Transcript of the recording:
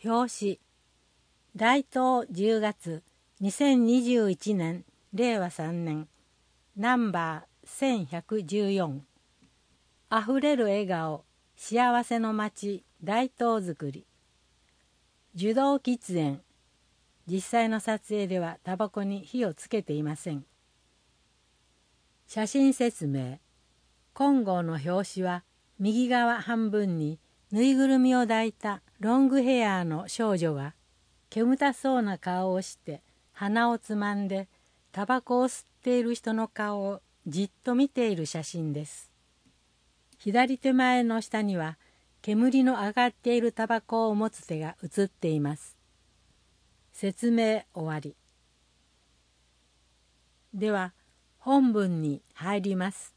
表紙大東10月2021年令和3年ナンバー1114あふれる笑顔幸せの街大東づくり受動喫煙実際の撮影ではタバコに火をつけていません。写真説明金剛の表紙は右側半分にぬいぐるみを抱いたロングヘアの少女が煙たそうな顔をして鼻をつまんでタバコを吸っている人の顔をじっと見ている写真です。左手前の下には煙の上がっているタバコを持つ手が写っています。説明終わり。では本文に入ります。